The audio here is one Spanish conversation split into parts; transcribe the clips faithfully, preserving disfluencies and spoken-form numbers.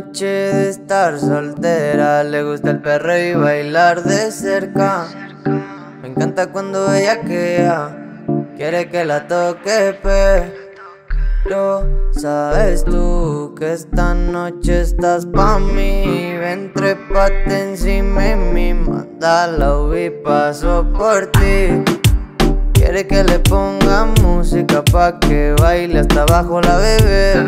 noche de estar soltera, le gusta el perreo y bailar de cerca. Me encanta cuando ella queda, quiere que la toque, pero sabes tú que esta noche estás pa' mí. Ven, trépate encima de mí, mándala y paso por ti. Quiere que le ponga música pa' que baile hasta abajo la bebé.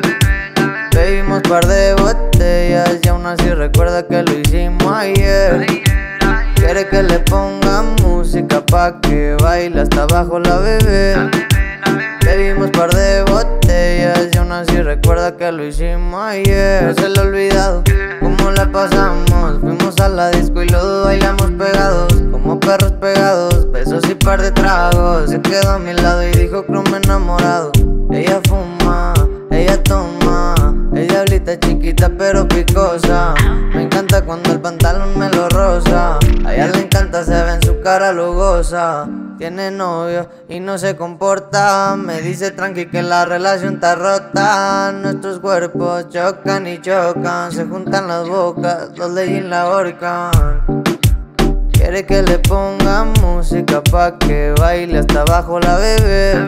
Bebimos par de botellas y aún así recuerda que lo hicimos ayer. Quiere que le ponga música pa' que baile hasta abajo la bebé. Bebimos par de botellas y aún así recuerda que lo hicimos ayer. No se le ha olvidado cómo la pasamos. Fuimos a la disco y luego bailamos pegados, como perros pegados, besos y par de tragos. Se quedó a mi lado y dijo que no me he enamorado. Ella fuma, ella toma, ella diablita chiquita pero picosa. Me encanta cuando el pantalón me lo rosa. A ella le encanta, se ve en su cara lugosa. Tiene novio y no se comporta. Me dice tranqui que la relación está rota. Nuestros cuerpos chocan y chocan. Se juntan las bocas, los leyes la ahorcan. Quiere que le ponga música pa' que baile hasta abajo la bebé.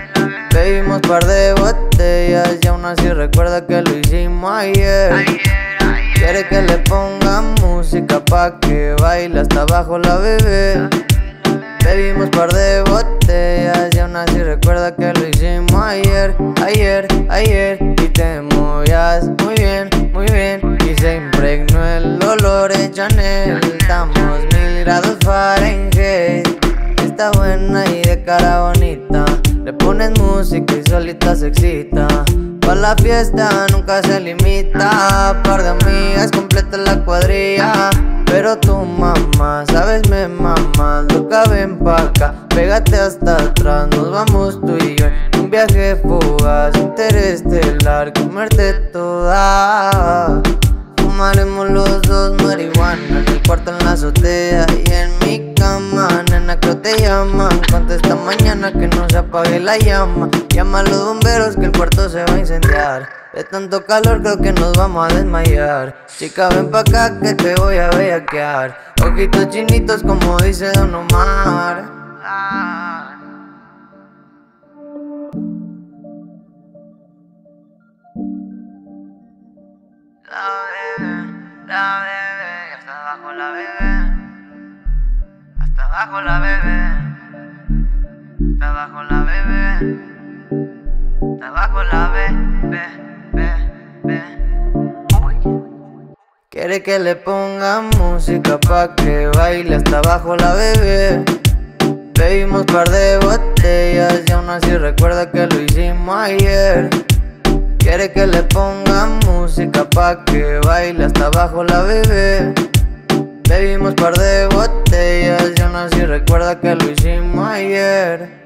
Bebimos par de botellas y aún así recuerda que lo hicimos ayer. Quiere que le ponga música pa' que baile hasta abajo la bebé. Bebimos par de botellas y aún así recuerda que lo hicimos ayer, ayer, ayer. Y te movías muy bien, muy bien, y se impregnó el olor de Chanel. Estamos mil grados Fahrenheit. Está buena y de cara bonita. Le pones música y solita se excita. Pa' la fiesta nunca se limita. Par de amigas completa la cuadrilla. Pero tu mamá, sabes, me mamas. Loca, ven pa' acá, pégate hasta atrás. Nos vamos tú y yo en un viaje fugaz, interestelar, comerte toda. Fumaremos los dos marihuana en el cuarto, en la azotea y en mi cama. Nena, creo te llaman, contesta mañana que no se apague la llama. Llama a los bomberos que el cuarto se va a incendiar. De tanto calor creo que nos vamos a desmayar. Chica, ven pa' acá que te voy a bellaquear. Ojitos chinitos como dice Don Omar. La bebé, la bebé, hasta abajo la bebé. Hasta abajo la bebé. Hasta abajo la bebé. Hasta abajo la bebé. Quiere que le ponga música pa' que baile hasta abajo la bebé. Bebimos par de botellas y aún así recuerda que lo hicimos ayer. Quiere que le ponga música pa' que baile hasta abajo la bebé. Bebimos par de botellas y aún así recuerda que lo hicimos ayer.